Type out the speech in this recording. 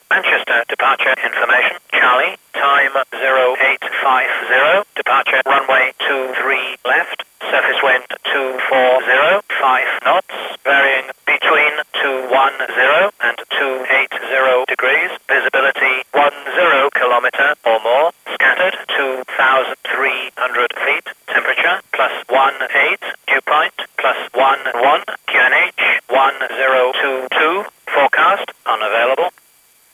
Manchester departure information. Charlie, time 0850, departure runway 23 left, surface wind 240, 5 knots, varying between 210 and 280 degrees, visibility 10 kilometer or more, scattered 2,300 feet, temperature +18, dew point +11, QNH 1022, forecast unavailable.